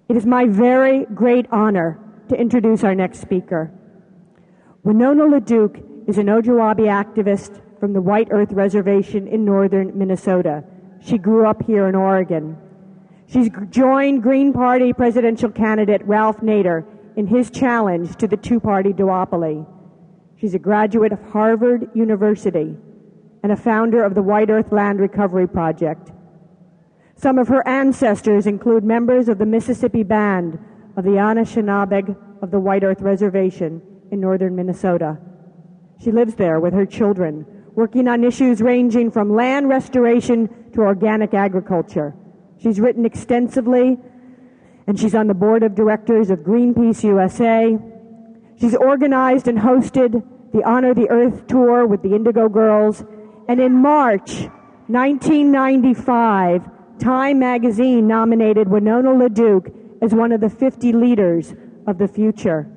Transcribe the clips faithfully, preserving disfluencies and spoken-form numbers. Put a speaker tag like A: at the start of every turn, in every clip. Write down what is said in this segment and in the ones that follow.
A: It is my very great honor to introduce our next speaker. Winona LaDuke is an Ojibwe activist from the White Earth Reservation in northern Minnesota. She grew up here in Oregon. She's joined Green Party presidential candidate Ralph Nader in his challenge to the two-party duopoly. She's a graduate of Harvard University and a founder of the White Earth Land Recovery Project. Some of her ancestors include members of the Mississippi Band of the Anishinaabe of the White Earth Reservation in northern Minnesota. She lives there with her children, working on issues ranging from land restoration to organic agriculture. She's written extensively, and she's on the board of directors of Greenpeace U S A. She's organized and hosted the Honor the Earth tour with the Indigo Girls, and in March nineteen ninety-five, Time magazine nominated Winona LaDuke as one of the fifty leaders of the future.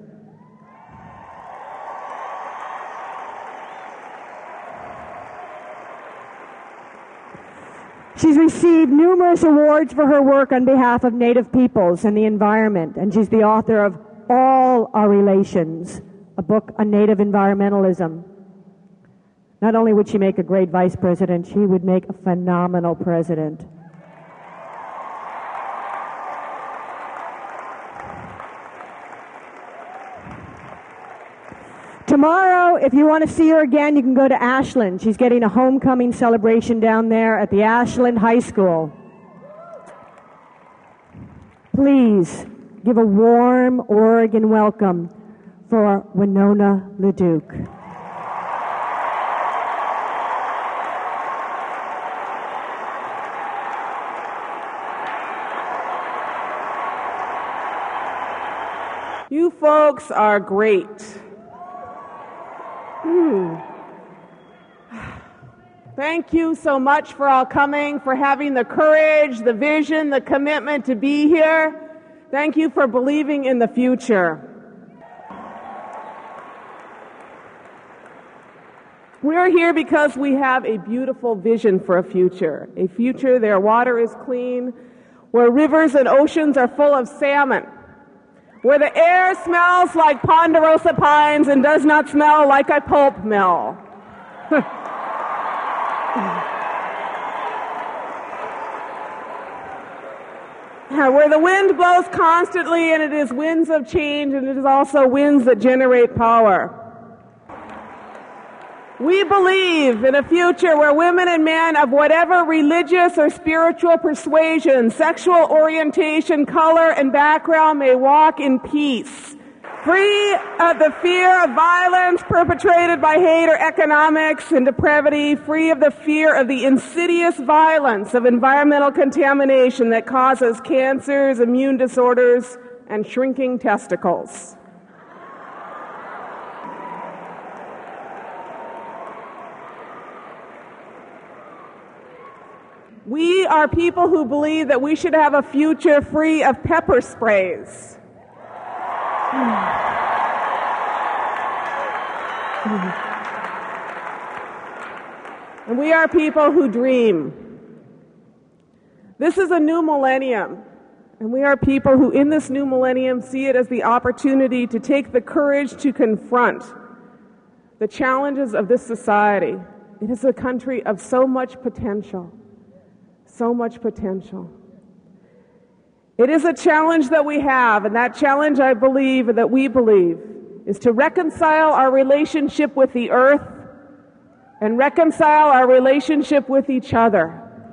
A: She's received numerous awards for her work on behalf of Native peoples and the environment, and she's the author of All Our Relations, a book on Native environmentalism. Not only would she make a great vice president, she would make a phenomenal president. Tomorrow, if you want to see her again, you can go to Ashland. She's getting a homecoming celebration down there at the Ashland High School. Please give a warm Oregon welcome for Winona LaDuke.
B: You folks are great. Hmm. Thank you so much for all coming, for having the courage, the vision, the commitment to be here. Thank you for believing in the future. We're here because we have a beautiful vision for a future, a future where water is clean, where rivers and oceans are full of salmon, where the air smells like ponderosa pines and does not smell like a pulp mill. Where the wind blows constantly, and it is winds of change, and it is also winds that generate power. We believe in a future where women and men of whatever religious or spiritual persuasion, sexual orientation, color, and background may walk in peace, free of the fear of violence perpetrated by hate or economics and depravity, free of the fear of the insidious violence of environmental contamination that causes cancers, immune disorders, and shrinking testicles. We are people who believe that we should have a future free of pepper sprays. And we are people who dream. This is a new millennium, and we are people who in this new millennium see it as the opportunity to take the courage to confront the challenges of this society. It is a country of so much potential. So much potential. It is a challenge that we have, and that challenge, I believe, and that we believe, is to reconcile our relationship with the earth and reconcile our relationship with each other.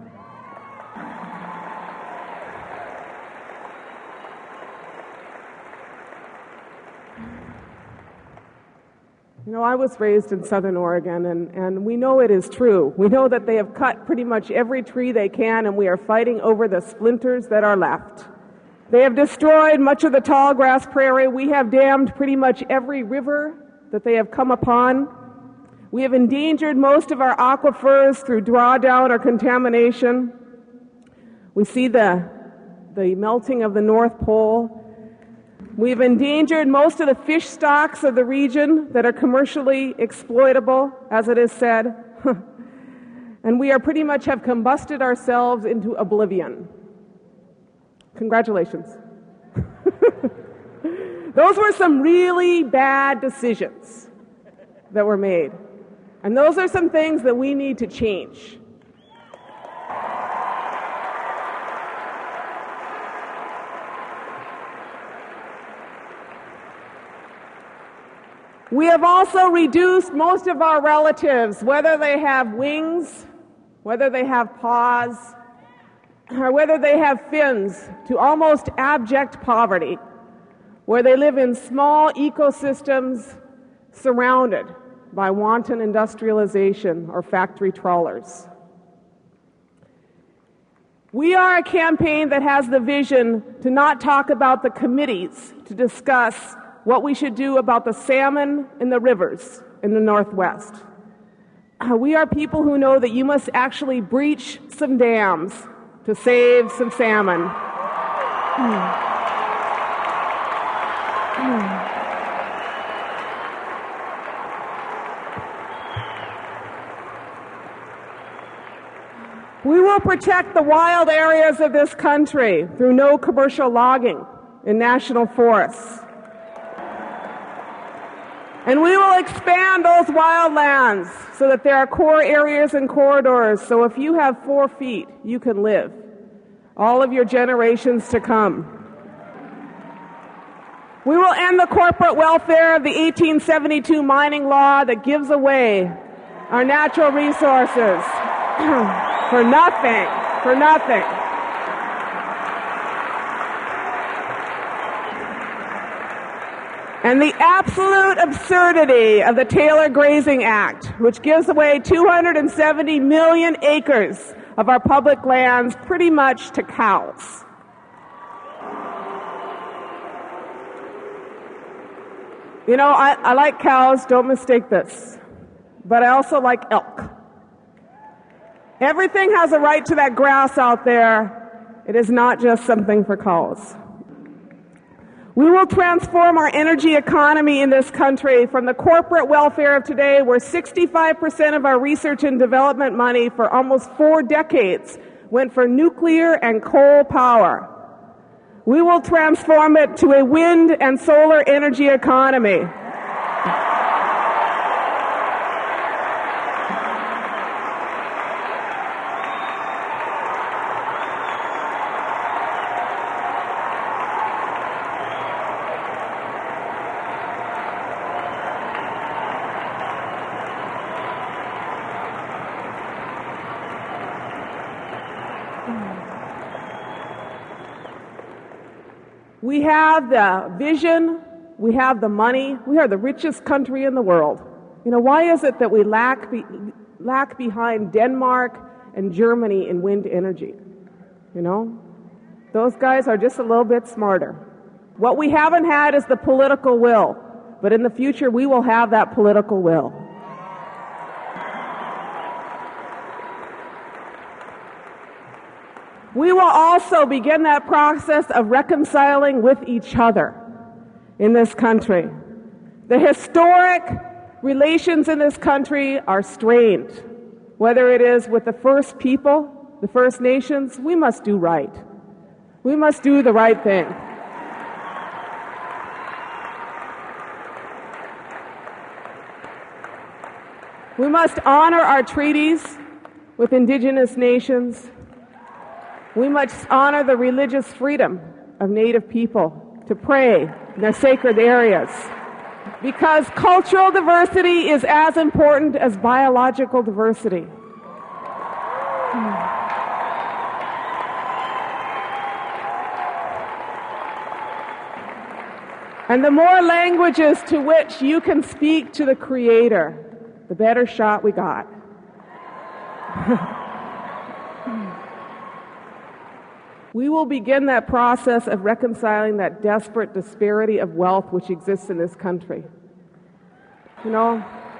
B: You know, I was raised in Southern Oregon, and, and we know it is true. We know that they have cut pretty much every tree they can, and we are fighting over the splinters that are left. They have destroyed much of the tall grass prairie. We have dammed pretty much every river that they have come upon. We have endangered most of our aquifers through drawdown or contamination. We see the, the melting of the North Pole. We've endangered most of the fish stocks of the region that are commercially exploitable, as it is said. And we are pretty much have combusted ourselves into oblivion. Congratulations. Those were some really bad decisions that were made. And those are some things that we need to change. We have also reduced most of our relatives, whether they have wings, whether they have paws, or whether they have fins, to almost abject poverty, where they live in small ecosystems surrounded by wanton industrialization or factory trawlers. We are a campaign that has the vision to not talk about the committees, to discuss what we should do about the salmon in the rivers in the Northwest. Uh, we are people who know that you must actually breach some dams to save some salmon. Mm. Mm. We will protect the wild areas of this country through no commercial logging in national forests. And we will expand those wildlands so that there are core areas and corridors, so if you have four feet, you can live all of your generations to come. We will end the corporate welfare of the eighteen seventy-two mining law that gives away our natural resources for nothing, for nothing. And the absolute absurdity of the Taylor Grazing Act, which gives away two hundred seventy million acres of our public lands pretty much to cows. You know, I, I like cows, don't mistake this, but I also like elk. Everything has a right to that grass out there. It is not just something for cows. We will transform our energy economy in this country from the corporate welfare of today, where sixty-five percent of our research and development money for almost four decades went for nuclear and coal power. We will transform it to a wind and solar energy economy. We have the vision, we have the money, we are the richest country in the world. You know, why is it that we lack, be, lack behind Denmark and Germany in wind energy? You know, those guys are just a little bit smarter. What we haven't had is the political will, but in the future we will have that political will. We will also begin that process of reconciling with each other in this country. The historic relations in this country are strained. Whether it is with the First People, the First Nations, we must do right. We must do the right thing. We must honor our treaties with Indigenous nations. We must honor the religious freedom of Native people to pray in their sacred areas, because cultural diversity is as important as biological diversity. And the more languages to which you can speak to the Creator, the better shot we got. We will begin that process of reconciling that desperate disparity of wealth which exists in this country. You know,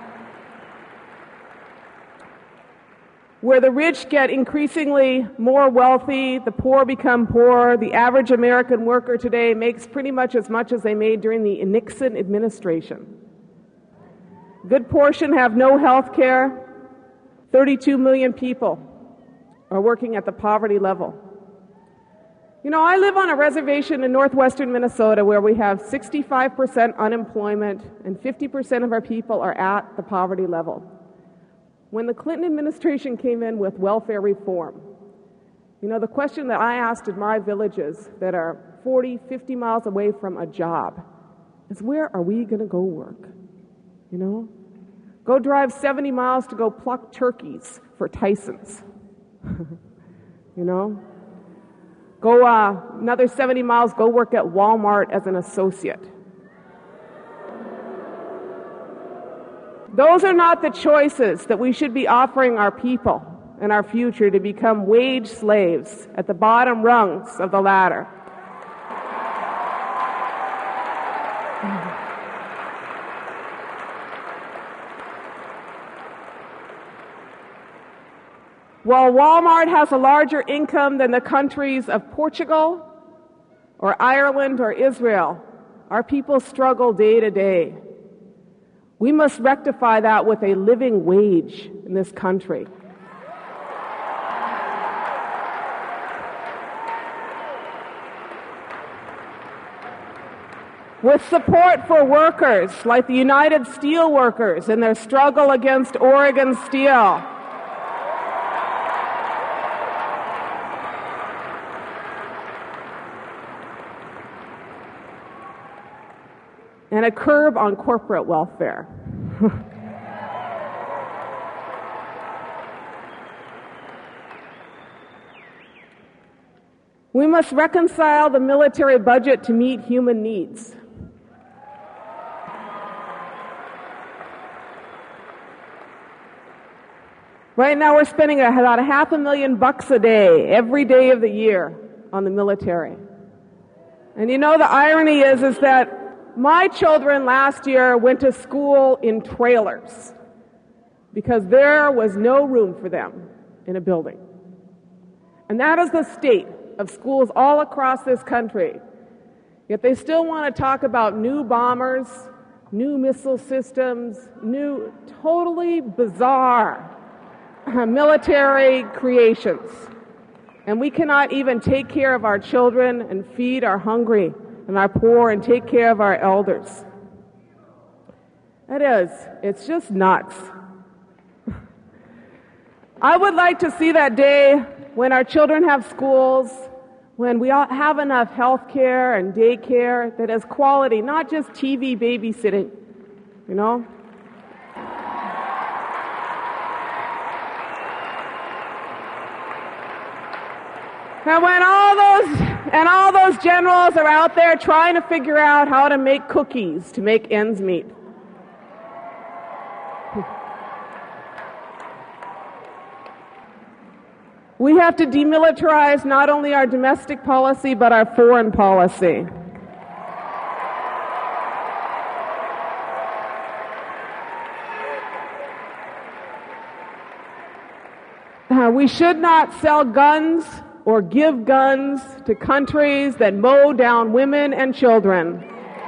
B: where the rich get increasingly more wealthy, the poor become poorer. The average American worker today makes pretty much as much as they made during the Nixon administration. A good portion have no health care. thirty-two million people are working at the poverty level. You know, I live on a reservation in northwestern Minnesota where we have sixty-five percent unemployment and fifty percent of our people are at the poverty level. When the Clinton administration came in with welfare reform, you know, the question that I asked in my villages that are forty, fifty miles away from a job is, where are we going to go work? You know? Go drive seventy miles to go pluck turkeys for Tyson's. You know? Go uh, another seventy miles, go work at Walmart as an associate. Those are not the choices that we should be offering our people in our future, to become wage slaves at the bottom rungs of the ladder. While Walmart has a larger income than the countries of Portugal or Ireland or Israel, our people struggle day to day. We must rectify that with a living wage in this country. With support for workers like the United Steelworkers in their struggle against Oregon Steel. And a curb on corporate welfare. We must reconcile the military budget to meet human needs. Right now we're spending about a half a million bucks a day, every day of the year, on the military. And you know, the irony is, is that my children last year went to school in trailers because there was no room for them in a building. And that is the state of schools all across this country. Yet they still want to talk about new bombers, new missile systems, new totally bizarre military creations. And we cannot even take care of our children and feed our hungry and our poor and take care of our elders. It is. It's just nuts. I would like to see that day when our children have schools, when we all have enough health care and daycare that is quality, not just T V babysitting, you know? And when all those and all those generals are out there trying to figure out how to make cookies to make ends meet. We have to demilitarize not only our domestic policy, but our foreign policy. Uh, we should not sell guns or give guns to countries that mow down women and children.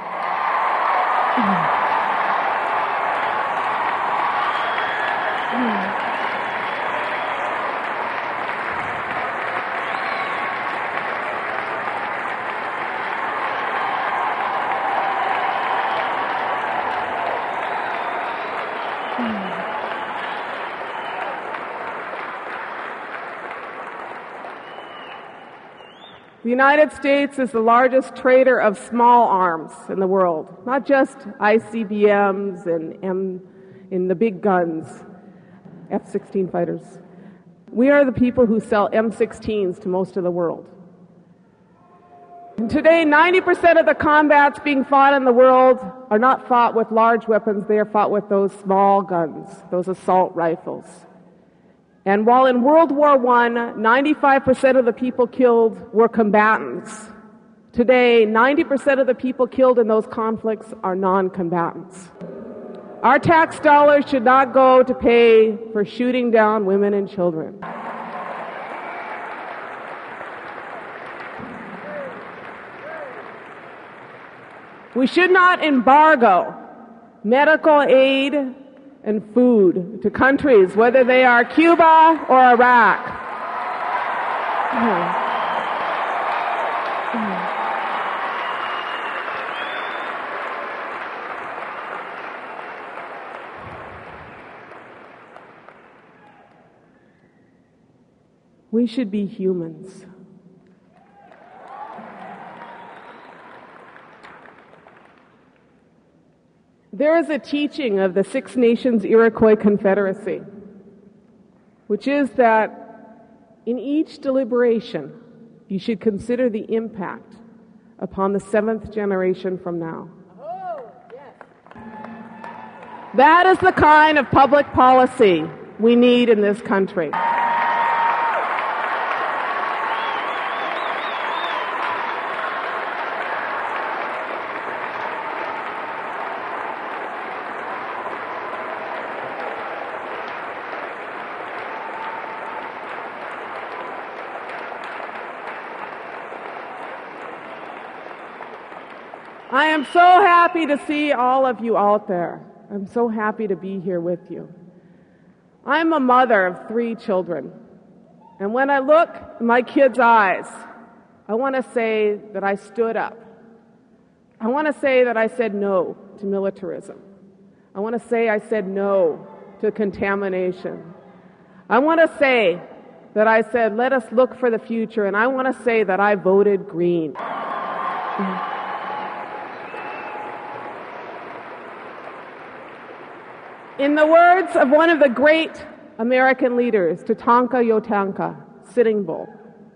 B: The United States is the largest trader of small arms in the world, not just I C B Ms and M in the big guns, F sixteen fighters. We are the people who sell M sixteens to most of the world. And today, ninety percent of the combats being fought in the world are not fought with large weapons, they are fought with those small guns, those assault rifles. And while in World War One, ninety-five percent of the people killed were combatants, today, ninety percent of the people killed in those conflicts are non-combatants. Our tax dollars should not go to pay for shooting down women and children. We should not embargo medical aid and food to countries, whether they are Cuba or Iraq. We should be humans. There is a teaching of the Six Nations Iroquois Confederacy, which is that in each deliberation, you should consider the impact upon the seventh generation from now. Oh, yes. That is the kind of public policy we need in this country. I am so happy to see all of you out there. I'm so happy to be here with you. I'm a mother of three children. And when I look in my kids' eyes, I want to say that I stood up. I want to say that I said no to militarism. I want to say I said no to contamination. I want to say that I said, let us look for the future. And I want to say that I voted green. In the words of one of the great American leaders, Tatanka Yotanka, Sitting Bull,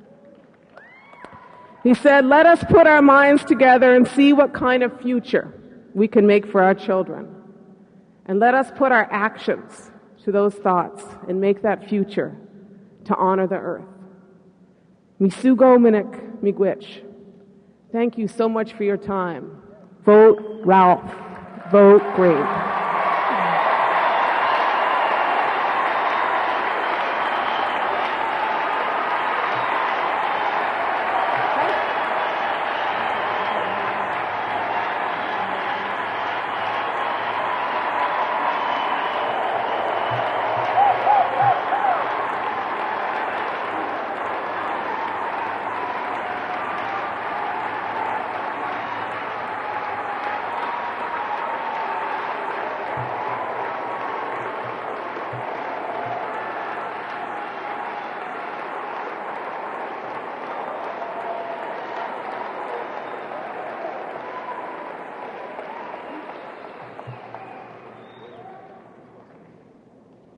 B: he said, let us put our minds together and see what kind of future we can make for our children. And let us put our actions to those thoughts and make that future to honor the earth. Misugo Minik Miigwech. Thank you so much for your time. Vote Ralph. Vote green.